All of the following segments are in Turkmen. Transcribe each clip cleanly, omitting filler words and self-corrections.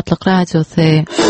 Azatlyk Radiosu.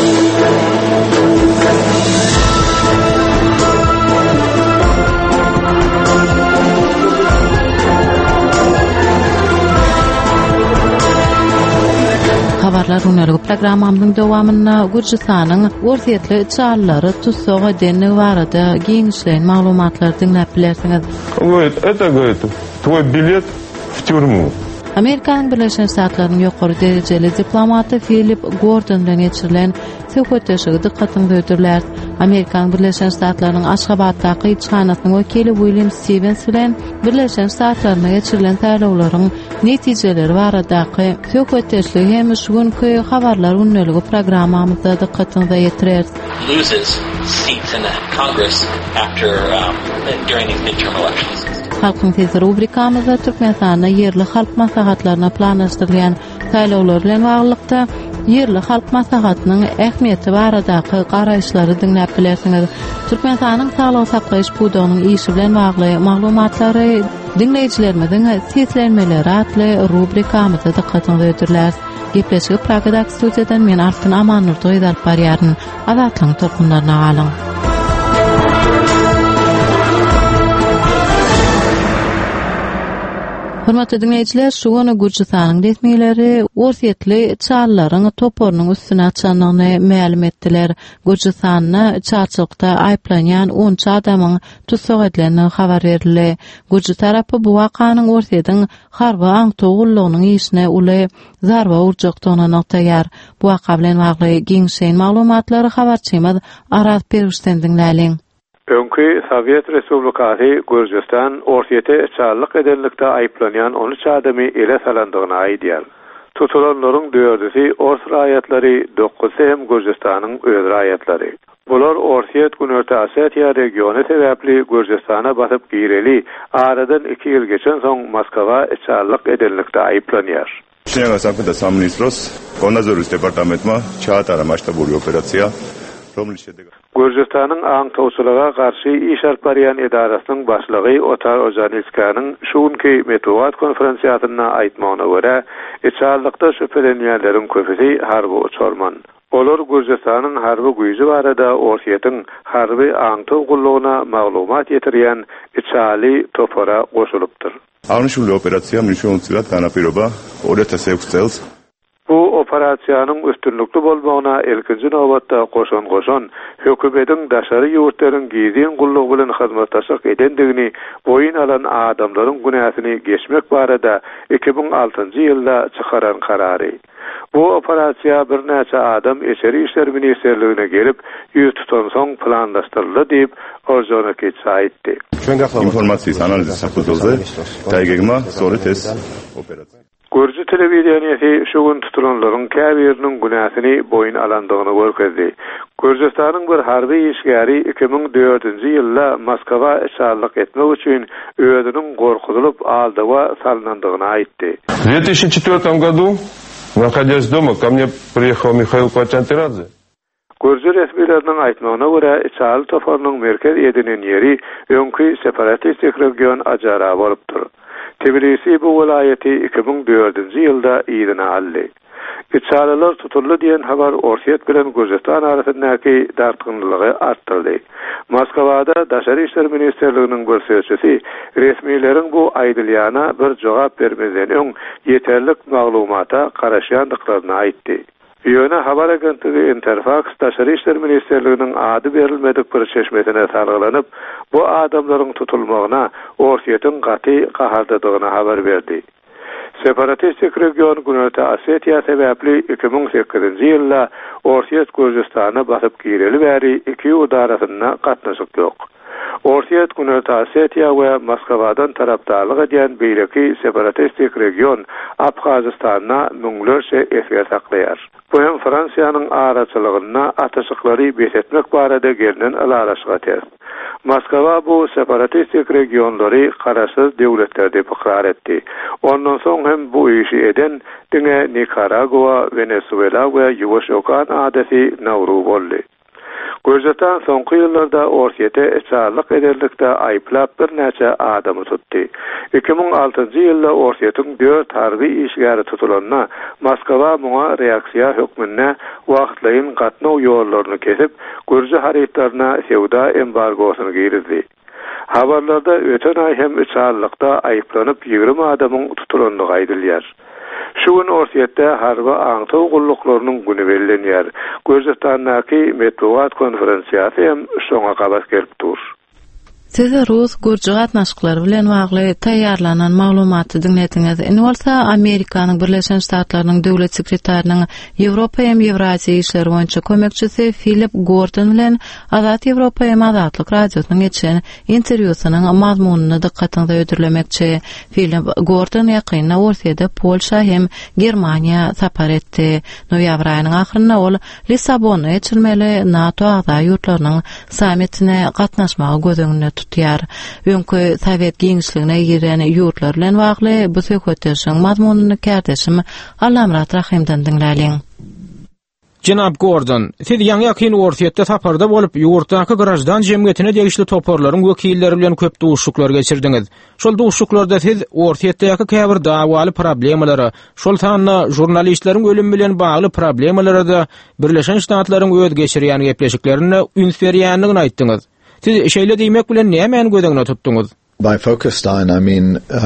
Habarlar unalı programamyň dowamyna Gürjistanyň orsiýetli çarlary tutsak edeni barada giňişleň maglumatlar dinläp bilersiňiz. Это, говорит, твой билет в тюрьму. Amerikanyň Birleşen Ştatlarynyň ýokary derejeli diplomaty Philip Gordon bilen geçirilen söhbetleşigi dikkatyny döwdürler. Amerikanyň Birleşen Ştatlarynyň Aşgabatdaky elçixanasynyň wekili William Stevens bilen Birleşen Ştatlaryna geçirilen täýlewleriň netijeleri baradaky söhbetleşigi hem şu günkü habarlar unneligi programmamyzda dikkatyny ýetirer. Loses seats in the Congress after during these midterm elections. Halkyň sesi rubrikamyzda Türkmenistanyň yerli halk maslahatlaryna planlaşdyrylýan täýlewler bilen baglykda yerli halk maslahatynyň ähmiýeti baradaky garaýşlary dinläp bilersiňiz. Türkmenistanyň Saglyk saklaýyş budagynyň işi bilen bagly maglumatlary dinleýijilerimizin seslenmeleri atly rubrikamyzda dikkatyny döwdürler. Gepleşigi Pragadak studiýadan men Altyn Amanur doýdar barýaryn Azatlyň torkunlaryna galyň. Hormatly dinleýijiler, şu güni Gürjistanyň resmiýetleri orsiýetli çarlaryň toporunyň üstüne açanlygyny ma'lum etdiler. Gürjistanyny çarçylykda aýplanýan 10 adamyň tutsak edilenini habar berildi. Gürjistan tarapy bu wakanyň orsiýetiň harby aňtogullygynyň işine uly zarba urjakdygyna noktaýar. Bu waka bilen bagly giňişen maglumatlary habarçymyz Arat Perişden dinläliň. Öňkü Sovet Respublikasy Gürjistan orsiýete çarlyk edenlikde aýplanýan 13 adamy ele salandygyna aýdýar. Tutulanlaryň 4-si ors raýatlary, 9-sy hem Gürjistanyň öz raýatlary. Bular orsiýet Günörtä Osetiýa regiony sebäpli Gürjistana basyp gireli aradan 2 ýyl geçen soň Moskwa çarlyk edenlikde aýplanýar. Членам Санкт Самнистрос, Коназорус департаментма çaatara maştabuli operasiýa Gürjistanyň aňtowçylyga garşy iş alp barýan edarasynyň başlygy Otar Ojanitskanyň şu günki metbuat konferensiýasyna aýtmagyna görä, çarlykda şüphelenýänleriň köpüsi harby uçarman. Olar Gürjistanyň harby güýji barada orsiýetiň harby aňtowgullygyna maglumat ýetirýän çarly topora goşulypdyr. Agnyşuly operasiýa müşünçilat ganapiroba 2006 çels. Bu operasiýanyň üstünlikli bolmagyna ilkinji nowatda goşan hökümetiň daşary ýurtlaryň gizin gullygy bilen hyzmatdaşlyk edendigini boyun alan adamlaryň günäsini geçmek barada 2006-njy ýylda çykaran karary. Bu operasiýa bir näçe adam Eçeri işler ministrligine gelip ýüz tutan soň planlaşdyryldy diýip Orjonaky aýtdy. Informasiýa analizi sapyldyldy. Taýgegma sorutes operasiýa. Gürjü telewizionyasy şu gün tutulanlaryň käbiriniň günäsini boyun alandygyny görkezdi. Gürjistanyň bir harby işgäri 2004-nji ýylda Moskwa çarlyk etmek üçin öýüdiniň gorkuzylyp aldyga salynandygyny aýtdy. В 2004 году, находясь дома, ко мне приехал Михаил Патянтирадзе. Gürjü resmiýetleriniň aýtmagyna görä, çarly toporunyň merkez edinen ýeri öňkü separatistik region ajara bolupdyr. Tbilisi bu vilayeti 2004-nji ýylda ýygyna aldy. Çarlylar tutuldy diýen habar orsiýet bilen Gürjistan arasyndaky dartgynlygy artdyrdy. Moskwada Daşary işler ministrliginiň bir sözçüsi resmiýetleriň bu aýdylýana bir jogap bermeden öň ýeterlik maglumata garaşýandyklaryny aýtdy. Ýöne habar agentligi Interfax Daşary işler ministrliginiň ady berilmedik bir çeşmesine sargylanyp, bu adamlaryň tutulmagyna orsiýetiň gaty gahardadygyny habar berdi. Separatistik region Günörtä Osetiýa sebäpli 2008-nji ýylda orsiýet Gürjistana basyp gireli bäri iki ýurt arasyna gatnaşyk ýok. Orsiýet Günörtä Osetiýa we Moskwadan tarapdarlyk edýän beýleki separatistik region Abhazistana müňlerçe eser saklaýar. Bu hem Fransiýanyň araçylygyna ataşyklary besetmek barada gelinen alaşyga ters. Moskwa bu separatistik regionlary garaşsyz döwletler diýip ikrar etdi. Ondan soň hem bu işi eden diňe Nikaragua, Venezuela we Ýuwaş Okan adasy Nauru boldy. Gözeten soňky ýyllarda orsiýete eçarlyk ederlikde aýplap bir näçe adamy tutdy. 2006-njy ýylda orsiýetiň 4 harby işgäri tutulanyna Moskwa muňa reaksiýa hökmüne wagtlaýyn gatnaw ýollaryny kesip, Gürji haritlaryna sewda embargosyny girizdi. Habarlarda öten ay hem eçarlykda aýplanyp 20 adamyň tutulandygy aýdylýar. Şu gün orsiýetde harby aňtaw gullyklarynyň güni bellenýär. Gözletannaky metbuat konferensiýasy hem şoňa gabas gelip dur. Siz Rus gurji gatnaşyklary bilen bagly taýýarlanan maglumaty dinlediňiz. Indi bolsa Amerikanyň Birleşen Ştatlarynyň döwlet sekretariniň Ýewropa hem Ýewraziýa işleri boýunça kömekçisi Philip Gordon bilen Azat Ýewropa hem Azatlyk radiosynyň geçen interwýusynyň mazmunyny dikkatiňizde ödürlemekçi. Philip Gordon ýakynda Orsiýada Polşa hem Germaniýa sapar etdi. Noýabr aýynyň ahyrynda ol Lissabonda geçirmeli NATO agza ýurtlarynyň sammitine gatnaşmagy gözüňde tutýar. Öňkü Sowet giňişligine giren ýurtlar bilen bagly bu söhbetleşiň mazmunyny kärdeşim Allamrat Rahimden dinläliň. Jenap Gordon, siz ýa-ni ýakyn orsiýetde saparda bolup ýurtdaky grajdan jemgyýetine degişli toparlaryň wekilleri bilen köp duşuklar geçirdiňiz. Şol duşuklarda siz orsiýetdäki käbir dawaly problemalary, şol sanly jurnalistleriň ölüm bilen bagly problemalara da Birleşen Ştatlaryň öz geçirýän gepleşiklerini üns berýändigini aýtdyňyz. Siz şeýle diýmek bilen näme gödeňine tutduňyz? By focused on, I mean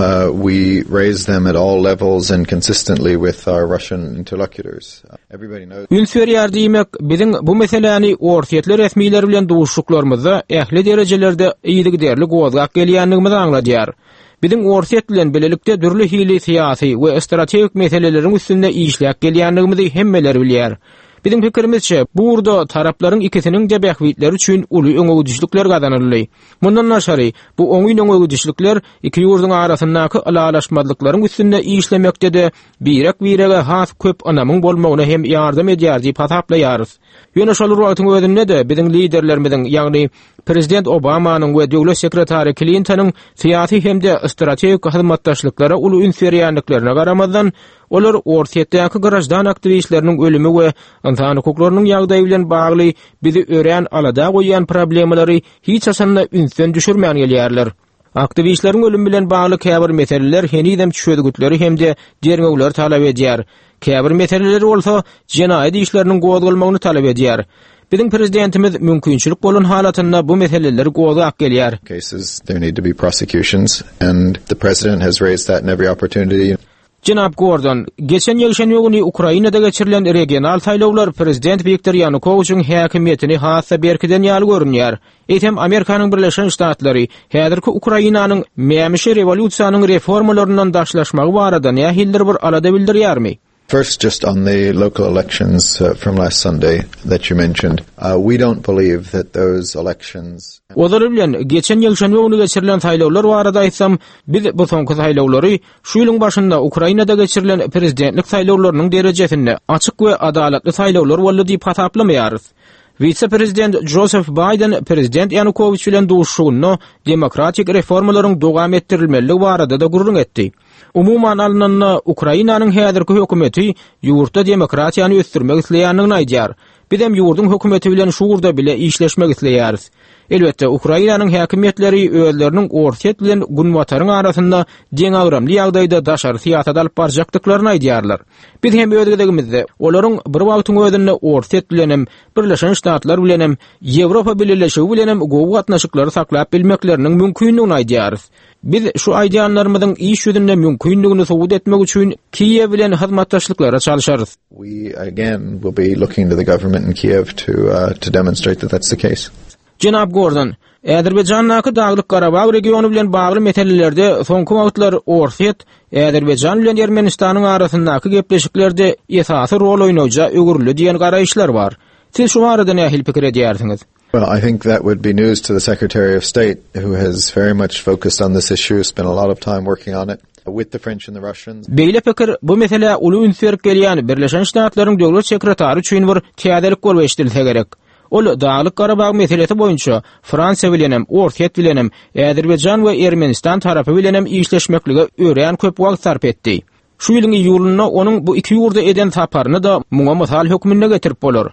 we raise them at all levels and consistently with our Russian interlocutors. Everybody knows. Ünsürýär diýmek biziň bu meseleni orsiýetli resmiýler bilen duşuklarymyzda ähli derejelerde iýlik derli gowzak gelýändigimizi aňladýar. Biziň orsiýet bilen belelikde dürli hili syýasy we strategik meseleleriň üstünde işläp gelýändigimizi hemmeler bilýär. Bizim pikirimizçe, burada taraplaryň ikisiniň de bähwitleri üçin uly öňüdüşlikler gazanyrly. Mundan naşary, bu oňy öňüdüşlikler iki ýurduň arasyndaky alalaşmadyklaryň üstünde işlemekde de birege has köp anamyň bolmagyna hem ýardam edýär diýip hasaplaýarys. Ýöne şol wagtyň özünde de biziň liderlerimiziň, ýagny Prezident Obamanyň we döwlet sekretary Clinton'yň syýasy hem de strategik hyzmatdaşlyklara uly üns berýänliklerine garamazdan olar orsiýetdäki grajdan aktivistleriniň ölümi we insan hukuklarynyň ýagdaýy bilen bagly bizi ören alada goýan problemalary hiç asanda ünsden düşürmän gelýärler. Aktivistleriň ölümi bilen bagly käbir meseleler henidem çödgütleri hem de derňegler talap edýär. Käbir meseleler bolsa jenaýat işleriniň gowdalmagyny talap edýär. Bizim prezidentimiz mümkinçilik bolan halatynda bu meseleleri gowdak gelýär. Cases there need to be prosecutions and the president has raised that in every opportunity. Jenap Gordon, geçen ýylşan ýöňüni Ukrainada geçirilen regional saýlawlar prezident Viktor Yanukowyçyň häkimetini hassa berkiden ýaly görünýär. Etem Amerikanyň Birleşen Ştatlary häzirki Ukrainanyň mämişe rewolýusiýanyň reformalaryndan daşlaşmagy barada nähildir bir alada bildirýärmi? First, just on the local elections from last Sunday that you mentioned, we don't believe that those elections... Olar bilen geçen ýylşan ýöňüni geçirilen saýlawlar barada aýtsam, biz bu soňky saýlawlary şu ýylyň başynda Ukrainada geçirilen prezidentlik saýlawlarynyň derejesinde açyk we adalatly saýlawlar boldy diýip hasaplaýarys. Vice-prezident Joseph Biden prezident Yanukowyç bilen duşugyny demokratik reformalaryň dowam etdirilmeligi barada da gurrun etdi. Umuman alnanna Ukrainanyň häzirki hökümeti ýurtda demokratiýany ösdürmek isleýändigini aýdýar. Biz hem ýurdun hökümeti bilen şuurda bile işleşmek isleýäris. Elbetde Ukrainanyň häkimetleri özleriniň orsiýet bilen günwataryň arasynda deň agramly ýagdaýda daşary syýasat alyp barjakdyklaryny aýdýarlar. Biz hem özgedegimizde olaryň bir wagtyň özünde orsiýet bilen Birleşen Ştatlar bilen Ýewropa Birleşigi bilen gowy gatnaşyklary saklap bilmekleriniň mümkinligini aýdýarys. Biz şu aýdýanlarymyzyň iş ýüzünde mümkinligini subut etmek üçin Kiýew bilen hyzmatdaşlyklara çalyşarys. We again will be looking to the government in Kiev to demonstrate that that's the case. Jenap Gordon, Äzerbeýjanyň Daglyk Garabag regiony bilen bagly meselelerde soňky wagtlar orsiýet Äzerbeýjan bilen Ermenistanyň arasyndaky gepleşiklerde esasy rol oýnaýja ögürli diýen garaýşlar bar. Siz şu barada nähil pikir edýärsiňiz? Well, I think that would be news to the Secretary of State, who has very much focused on this issue, spent a lot of time working on it with the French and the Russians. Beýle pikir bu mesele uly ünsürip gelýän Birleşen Ştatlaryň döwlet sekretary üçin bir täzelik bolup eşdilse gerek. Ol Daglyk Garabag meselesi boýunça Fransiýa bilenem, orsiýet bilenem, Äzerbeýjan we Ermenistan tarapy bilenem işleşmeklige ören köp wagt sarp etdi. Şu ýylyň ýylyna onuň bu iki ýurda eden saparyny da muňa mysal hökmünde getirip bolar.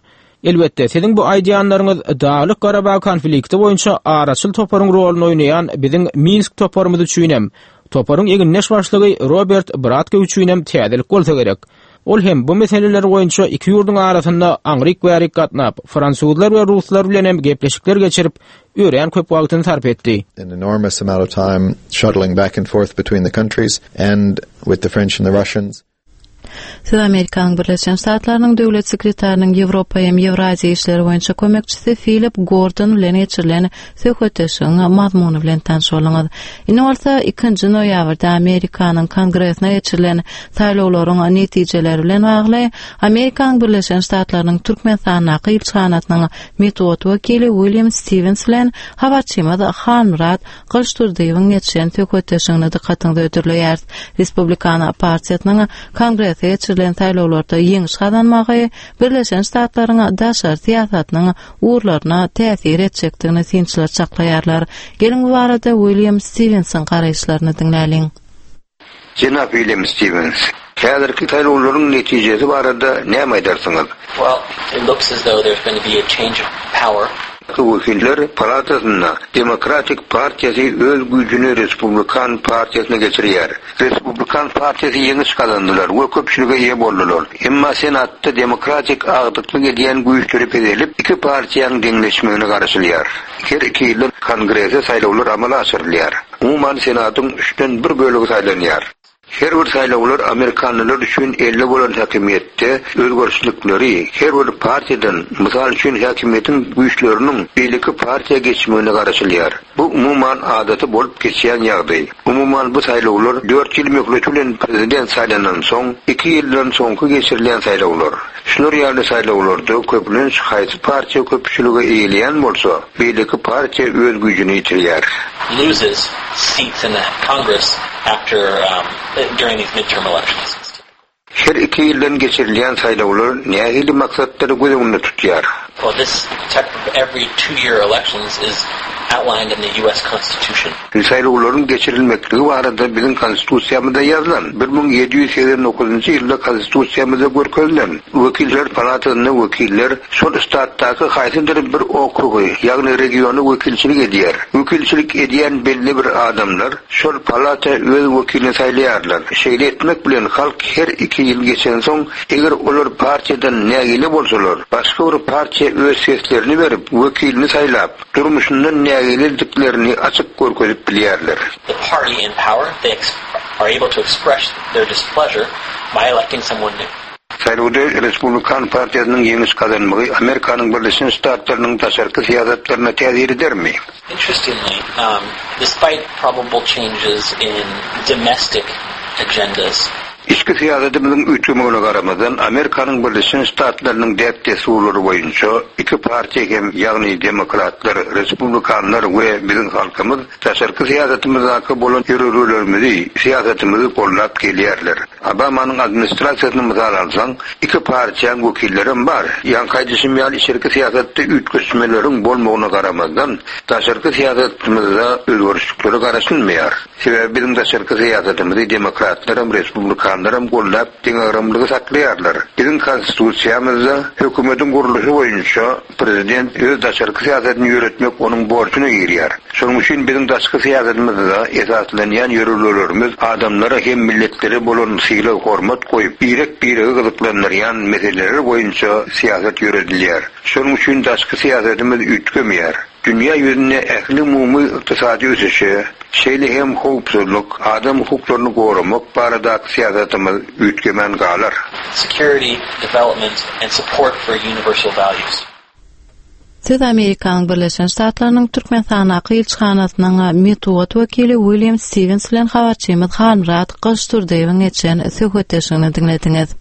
Elbette, sizin bu aýdýanlaryňyz Dağlyk Garabağ konflikti boýunça araçyl toparyň roluny oýnaýan biziň Minsk toparymyz üçinem, toparyň eginleş başlygy Robert Bratke üçinem täzelik bolsa gerek. Ol hem bu meseleler boýunça iki ýurduň arasynda aňryk bärik gatnap, Fransuzlar we Ruslar bilen hem gepleşikler geçirip, öýrän köp wagtyny sarp etdi. An enormous amount of time shuttling back and forth between the countries and with the French and the Russians. Siz Amerikanyň Birleşen Ştatlarynyň döwlet sekretariniň Ýewropa hem Ýewraziýa işleri boýunça kömekçisi Philip Gordon bilen geçirilen söhbetleşiň mazmuny bilen tanış boluňuz. Indi bolsa 2-nji noýabrda Amerikanyň Kongresine geçirilen saýlawlaryň netijeleri bilen bagly Amerikanyň Birleşen Ştatlarynyň Türkmenistana elçixanatynyň metod wekili William Stevens bilen habarçymyz Hanrat Gylşturdyýewiň geçen söhbetleşiňi dikkatiňizde ötürleýär. Respublikan partiýasynyň Kongres geçirilen saýlawlarda ýeňiş kazanmagy Birleşen Ştatlaryň daşary siýasatynyň uğurlaryna täsir etjekdigini synçylar çaklaýarlar. Gelin bu barada William Stevens'in garaýşlaryny dinläliň. Jenap William Stevens, häzirki saýlawlaryň netijesi barada näme aýdarsyňyz? Well, it looks as though there's going to be a change of power. Wekiller Palatasyna Demokratik Partiýasy öz güýjüni Respublikan Partiýasyna geçirýär. Respublikan Partiýasy ýeňiş kazandylar we köpçüligi ýe boldular. Emma Senatda demokratik agdyklyk edýän güýçleri pedilip, iki partiýanyň deňleşmegine garaşylýar. Her iki ýyl Kongrese saýlawlar amala aşyrylýar. Umuman Senatyň 3den 1 bölegi saýlanýar. Her bir saýlawlar Amerikanlylar üçin 50 bolan häkimetde özgörüşlikleri her bir partiýadan, mysal üçin häkimetiň güýçleriniň beýleki partiýa geçmegine garaşylýar. Bu umuman adaty bolup geçýän ýagdaý. Umuman bu saýlawlar 4 ýyl möhlet bilen prezident saýlanan soň 2 ýyldan soňky geçirilen saýlawlar. Şunlar ýaly saýlawlarda köplenç haýsy partiýa köpçüligi eýilýän bolsa, beýleki partiýa öz güýjüni ýitirýär. Loses seats in the Congress after during these midterm elections. Her iki ýyldan geçirilen saýlawlar nähili maksatları gözüňde tutýar. Well, this type of every 2-year elections is outlined in the U.S. Constitution. Saýlawlaryň geçirilmekligi barada biziň konstitusiýamyzda ýazylan 1789-njy ýylda konstitusiýamyzda görkezlen Wekiller Palatasyna wekiller şol ştatdaky haýsydyr bir okrugy, ýagny regiony wekilçilik edýär. Wekilçilik edýän belli bir adamlar şol palata öz wekilini saýlaýarlar. Şeýle etmek bilen halk her 2 ýyl geçen soň eger olar partiýadan nägili bolsalar, başga bir partiýa öz seslerini berip wekilini saýlap, durmuşyndan nägilidiklerini açyk görkezip bilýärler. The party in power, they are able to express their displeasure by electing someone new. Saýlawda Respublikan partiýasynyň ýeňiş kazanmagy Amerikanyň Birleşen Ştatlarynyň taşarky siýasatlaryna täsir edermi? Interestingly, despite probable changes in domestic agendas, İçki siýasatymyzyň üçümegine garamadan Amerikanyň Birleşen Ştatlarynyň däpde suwlary boýunça iki partiýa hem ýagny demokratlar, respublikanlar we biziň halkymyz taşarky siýasatymyzda bolan ýörellerimizi, siýasatymyzy gollap gelýärler. Obamanyň administrasiýasyny mysal alsaň, iki partiýanyň wekillerim bar. Ýa gaýdyşym ýaly şerki siýasatda ütgüsmeleriň bolmagyna garamadan taşarky siýasatymyzda özgörüşlikleri garaşylmaýar. Sebäbi biziň taşarky siýasatymyzy demokratlar hem respublikanlaram gollap deňaramlygy saklaýarlar. Biziň konstitusiýamyzda hökümetiň guruluşy boýunça prezident öz taşarky siýasatyny ýöretmek onuň borçuny ýerýär. Şonuň üçin biziň taşarky siýasatymyzda esaslanýan ýörellerimiz adamlara hem milletleri bolan syýla hormat goýup, birek-birege gyzyklanýan meseleler boýunça siýasat ýöredilýär. Şonuň üçin taşarky siýasatymyz ütgemýär. Dünya ýüzüne ähli umumy ykdysady ösüşi, şeýle hem howpsuzlyk, adam hukuklaryny goramak baradaky siýasatymyz ütgemen galar. Security, development, and support for universal values. Siz Amerikanyň Birleşen Ştatlarynyň Türkmenistana elçixanasynyň metod wekili William Stevens bilen habarçymyz Hanrat Gylşturdyýewiň geçen söhbetleşigini dinlediňiz.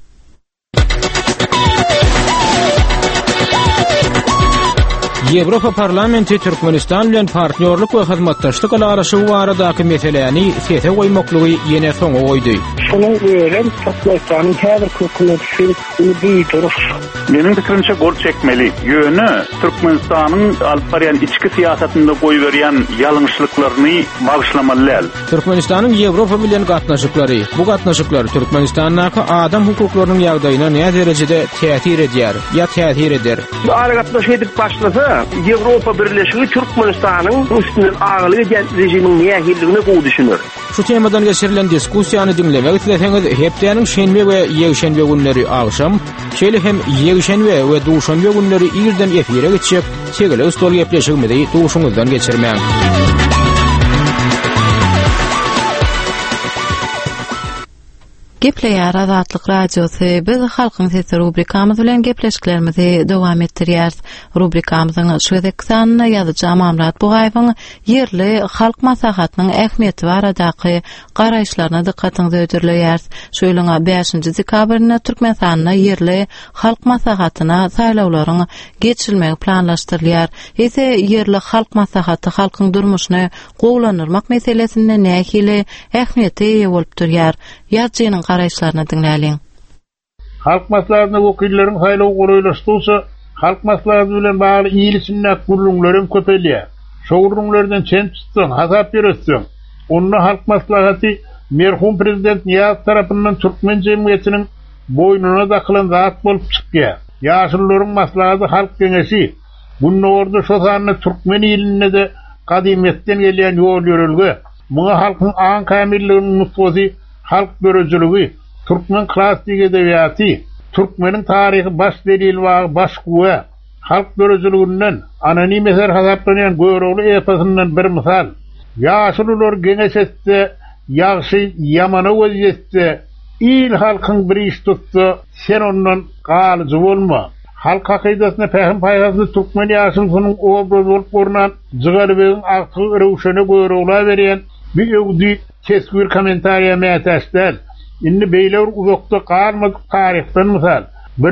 Ýewropa parlamenti Türkmenistan bilen partnerlik we hyzmatdaşlyk alaraşygy baradaky meseleni sese goýmaklygy ýene soňa goýdy. Şonuň öýlen Türkmenistanyň häzir hökümeti uni beýdirip, menin pikirimçe gol çekmeli. Ýöne Türkmenistanyň alyp barýan içki siýasatynda goýberýän ýalňyşlyklaryny bagyşlamaly. Türkmenistanyň Ýewropa bilen gatnaşyklary, bu gatnaşyklar Türkmenistanyň adam hukuklarynyň ýagdaýyna näme derejede täsir edýär ýa täsir eder? Bu ara gatnaşyk edip başlasa, Ýewropa Birleşigi Türkmenistanyň üstünden agyly rejimiň nähilligini gowy düşünür. Şu temadan geçirilen diskussiýany dinlemek isleseňiz, hepdeniň şenbe we ýegşenbe günleri agşam, şeýle hem ýegşenbe we duşanbe günleri ýerden efire geçip, çegele stol gepleşigmedi duşuňyzdan geçirmäň. Gepleýär Azatlyk radiosy, biz halkyň sesi rubrikamyz bilen gepleşiklerimizi dowam etdirýär. Rubrikamyzyň şu edeksanna ýazyjy Amamrat Bugaýewiň ýerli halk maslahatynyň ähmiýeti baradaky garaýşlaryna dikkatiňizi öýdürleýär. Şöýleňe 5-nji dekabrynda Türkmenistanyň ýerli halk maslahatyna saýlawlaryň geçirilmegi planlaşdyrylýar. Ese ýerli halk maslahaty halkyň durmuşyny gowlanyrmak meselesinde nähili ähmiýeti ýa bolup durýar. Ýazyjynyň garaýşlaryny dinläliň. Halk maslahatyna wekilleriň saýlaw goraýlaşdyrsa, halk maslahaty bilen bagly ýyly sünnet gurulmalarym köpelýär. Şowrunlardan çen tutsaň, hasap berýärsiň. Onda halk maslahaty merhum prezident Niýaz tarapyndan Türkmen jemgyýetiniň boýnuna dakylan zat bolup çykýar. Ýaşyllaryň maslahaty halk geňeşi. Bunun orada şo sanyny Türkmen ýylynda da kadimetden gelýän ýol ýörelge. Muňa halkyň aň kamilliginiň nutfasy halk görüjüligi, Türkmen klassik edebiýaty, Türkmeniň taryhy baş delil we baş guwa, halk görüjüliginden anonim eser hasaplanýan Göwregli eposyndan bir misal. Ýaşylylar geňeşetde, ýagşy ýamana wezýetde, il halkyň bir iş tutsa, sen ondan galyjy bolma. Halk hakydatyna pähim paýgazy Türkmen ýaşylygynyň obrazy bolup görünen Jygarbegiň akly rewşene Göwregli berýän bir öwdi kesgür komentariýa mätäşler. Indi beýler uzakda garmadyk taryhdan misal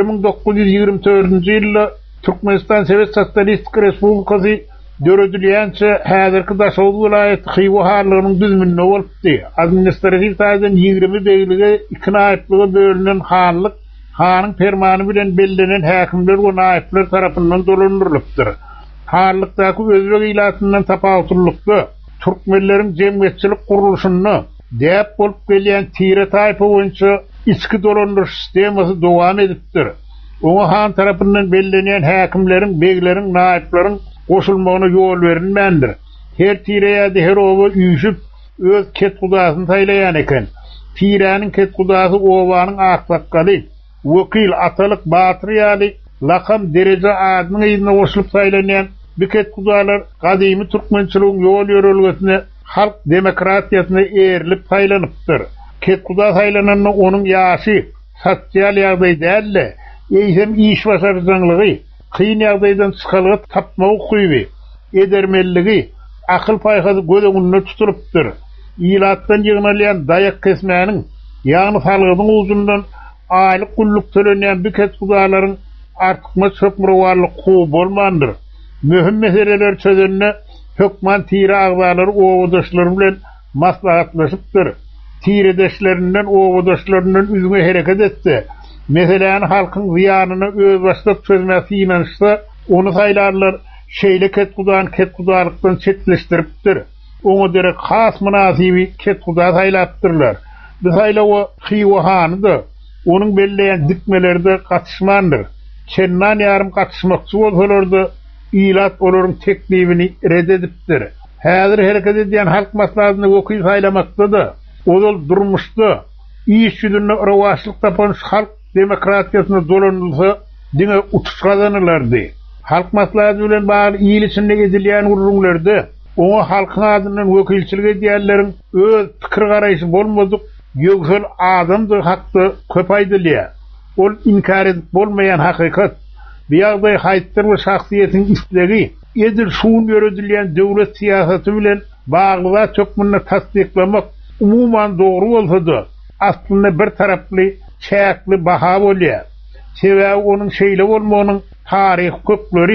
1924-nji ýylda Türkmenistan Sowet Sosialistik Respublikasy döredilýänçe häzirki Daşoğlu vilayaty Xiwa harlygynyň düzmünde bolupdy. Administrativ taýdan 20 beýlige iki naýplyga bölünen hanlyk hanyň fermany bilen belgilenen häkimler we naýplar tarapyndan dolandyrylypdyr. Harlykdaky özbek ilatyndan tapawutlykda Türkmenleriň jemgyýetçilik guruluşyny däp bolup gelýän tire taýpy boýunça içki dolandyryş sistemasy dowam edipdir. Oňa han tarapyndan belgilenen häkimleriň, begleriň, naýplaryň goşulmagyna ýol berilmändir. Her tireýärde her owa üýşüp öz ket gudasyny taýlaýan eken. Tiräniň ket gudasy owanyň aklakkaly, wekil atalyk batyr ýaly lakam dereje adynyň ýygyna goşulyp taýlanýan biket gudalar gadymy türkmençiligiň ýol ýörelgesine halk demokratiýasyna erilip taýlanypdyr. Ket guda taýlananyň onuň ýaşy, sosial ýagdaý dälle, eýsem iş başarjyňlygy, kyn ýagdaýdan çykalygy tapma hukuky, edermelligi, akyl paýgazy gödüňünde tutulypdyr. Ilatdan ýygnalýan dayak kesmäniň, ýagny salgynyň uzundan aýlyk gulluk tölenýän biket gudalaryň artykma çöpmürwarlyk gowy bolmandyr. Mühim meseleler çözülne hökman tire agzalary owadaşlary bilen maslahatlaşypdyr. Tiredeşlerinden owadaşlarynyň üzüne hereket etdi. Meselen halkyň ziýanyny öz başlyk çözmäsi ýanşsa, onu saýlarlar şeýle ket gudarlykdan çetleşdiripdir. Oňa derek has munasyby ket guda saýlapdyrlar. Bu saýlawy Xiwa hanydy. Onuň belleýän dikmelerde gatnaşmandyr. Çennan ýarym gatnaşmakçy bolsalardy, ilat olaryň teklifini reddedipdir. Häzir hereket edýän halk maslahatyny wekil saýlamakda, ol durmuşda iş ýüzünde rawaşlyk tapan halk demokratiýasyna dolanylsa, diňe utuş gazanyrlardy. Halk maslahaty bilen bagly ýyl içinde edilýän gurulmalarda, oňa halkyň adyndan wekilçilik edýänleriň öz pikir garaýşy bolmadyk, ýögsel adamdy hakda köp aýdylýar. Ol inkar edip bolmaýan hakykat, biýagdaý haýtdyr we şahsiýetiň istlegi, edil şuun ýöredilýän döwlet siýasaty bilen baglyga çökmünde tasdiklamak umuman dogry bolsa-da, aslynda bir taraply, çäkli baha bolýar. Sebäbi onuň şeýle bolmagynyň taryh köpleri,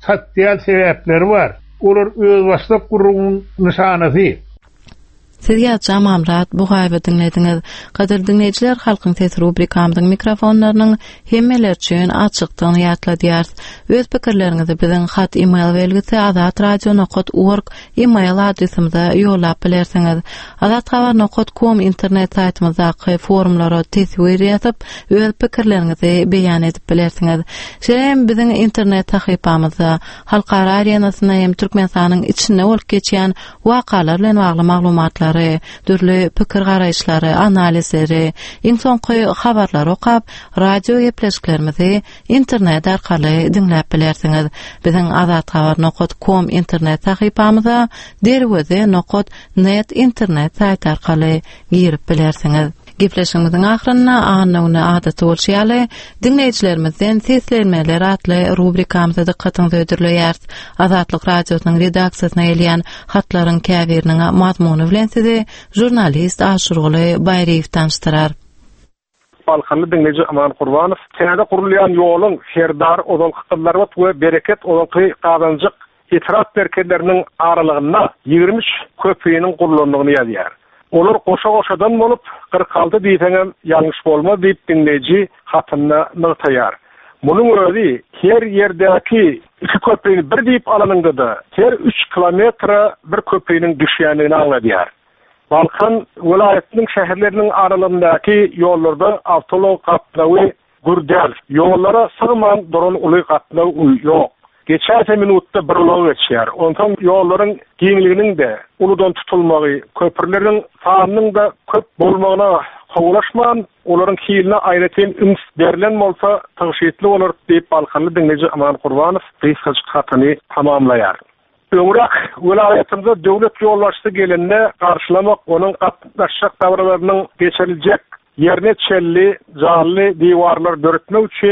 sosial sebepleri var. Olar öz başlyk gurugynyň nişanasy. Siz ýa-da Mamrat bu gaýby dinlediňiz. Gadyr dinleýijiler, halkyň sesi rubrikamyzyň mikrofonlarynyň hemmeler üçin açykdygyny ýatladýar. Öz pikirleriňizi biziň hat email belgisi azat.radio.org email adresimizde ýollap bilersiňiz. azat.radio.com internet saýtymyzdaky forumlara tesir ýazyp, öz pikirleriňizi beýan edip bilersiňiz. Şeýle biziň internet sahypamyzda halkara arenasyna hem Türkmenistanyň içinde bolup geçýän wakalar bilen bagly maglumatlar, dürli pikir garaýşlary, analizleri, iň soňky habarlary okap, radio gepleşiklerimizi internet arkaly dinläp bilersiňiz. Biziň azat.radio.com internet sahypamyza derweze.net internet saýty arkaly girip bilersiňiz. Gepleşigimiziň ahyrynda anawny adaty bolýaly, dinleýijilerimizden seslenmeler atly rubrikamyza dikkatyňizi ödürleýär. Azatlyk radiosynyň redaksiýasyna gelýän hatlaryň käbiriniň mazmuny bilen sizi jurnalist Aşurguly Bayraýew tanıştyrar. Balkanlı dinleyici Aman Kurbanow, senede kurulýan ýoluň herdar ozal hykymlary we bereket ozalky gazanjyk etraf berketleriniň aralygynda 23 köpeýiniň gurulmagyny ýazýar. Olar goşa-goşadan bolup 46 diýsem ýalňyş bolmaz diýip dinleýiji hatyna nygtaýar. Munyň özi her ýerdäki iki köpeýini bir diýip alanyňda her 3 kilometre bir köpeýiniň düşýänligini aňladýar. Balkan welaýatynyň şäherleriniň aralygyndaky ýollarda awtolog gatnawy gurdal, ýollara sygman duran uly gatnawy ýok. Geçen minutda bir ulog geçýär. Ondan ýollaryň giňliginiň de uludan tutulmagy, köprülerin sanynyň da köp bolmagyna howlaşman, olaryň kiýiline aýratyn üns berilen bolsa taýşytly bolar diýip Balkanly dinleýiji Aman Kurbanow reýsçilik hatyny tamamlaýar. Öňrak welaýatymyzda döwlet ýolbaşçysy gelende garşylamak, onuň gatnaşjak dabralarının geçiriljek yerine çelli, canlı diwarlar döretmek üçin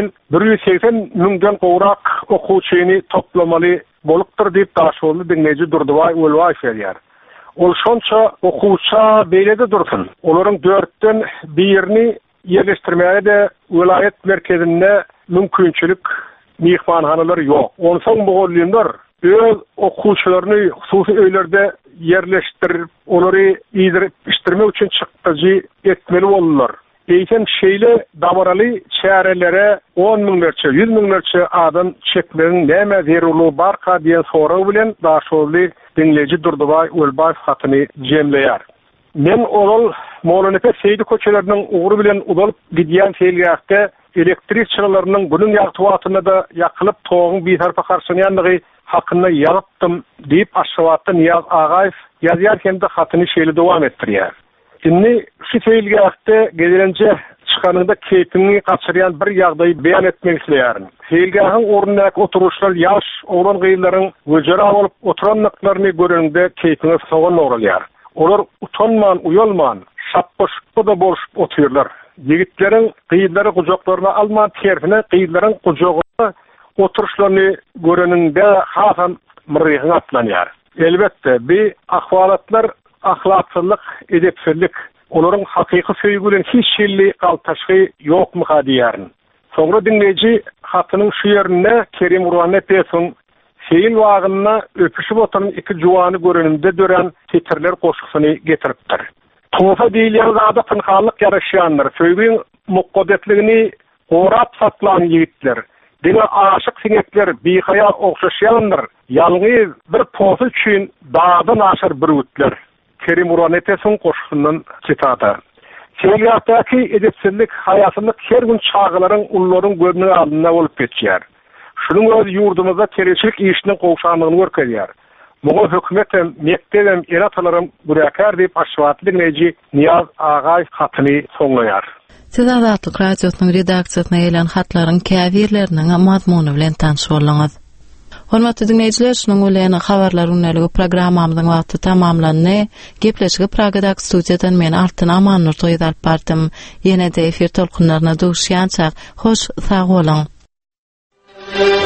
180 müňden gowrak okuwçyny toplamaly bolupdyr diýip daşoly dinleýiji Durduway Ulwaýew berýär. Ol şonça okuwça beýlede dursun. Olaryň 4den birini ýerleşdirmäge de welaýat merkezinde mümkinçilik mihmanhanalary ýok. Onsoň bu golýanlar öz okuwçylaryny hususy öýlerde yerleştirip, olary ýygyryp üçin çykdyjy etmeli bolýar. Eýsen şeýle dabaraly çärelere 10 miňlerçe, 100 miňlerçe adam çekmeliň näme zerurlugy barka diýen soraw bilen daşoly dinleýiji Durduway Ulwaýew hatyny jemleýär. Men olal Moğlantepe Seydi köçeleriniň ugry bilen udalyp gidýän selgäkde elektrik çyralarynyň bunyň ýagtywatyna da ýakylyp toğuň bir tarapa karşılayanlygy hakkında ýalypdym diýip Aşgabatda Niyaz Agaýew ýazýar hemde hatyny şeýle dowam etdirýär. Şimdi şu selgäkde gelenje çykanynda keypini gaçyrýan bir ýagdaý beýan etmek isleýärin. Selgäkiň ornundaky oturuşlar ýaş oglan gyýlaryň göjera bolup oturanlyklaryny görende keypini soňan oralýar. Olar utanman, uyalman, şapboşukda da boluşup oturýarlar. Yigitleriň gyýlary gujaklaryna alman terfine gyýlaryň gujagyna oturuşlaryny göreninde hasan myrýygyň atlanýar. Elbetde bu ahwalatlar ahlakçılık, edepsizlik, olaryň hakyky söýgü bilen hiç şeýle galtaşy ýokmy diýärin. Soňra dinleýiji hatynyň şu ýerine Kerim Urwanet diýsin, şeýil wagyna öpüşip oturan iki jowany göreninde dören titrler goşgyny getiripdir. Tofa diýilýän zada tynhalyk ýaraşýanlar, söýgüň mukaddatligini gorap saklan ýigitler. Dine aşık sinekler bihaya okşaşyanlar, yalnız bir posu üçün dağdan aşır bir ütler. Kerim Urwanet'in koşusundan citata. Selgäkdäki edepsizlik, haýasynlyk her gün çağıların, ulların görünüň aldyna bolup geçýär. Şunuň öz ýurdumyzda terçilik işiniň gowşanlygyny görkezýär. Moğol hökümetem, mekdebem, eratalaryň güräkär diýip Aşgabatly dinleýiji Niyaz Agaýew hatyny soňlaýar. Siz Azatlyk radiosynyň redaksiýasyna gelen hatlaryň käbirleriniň mazmuny bilen tanış bolýaňyz. Hormatly dinleýijiler, şunuň bilen habarlar ünlüligi programmamyzyň wagty tamamlandy. Gepleşigi Pragadak studiýadan men Altyn Amannur toýdy alyp bardym. Ýene-de efir tolkunlaryna duşýançak, hoş sag bolan.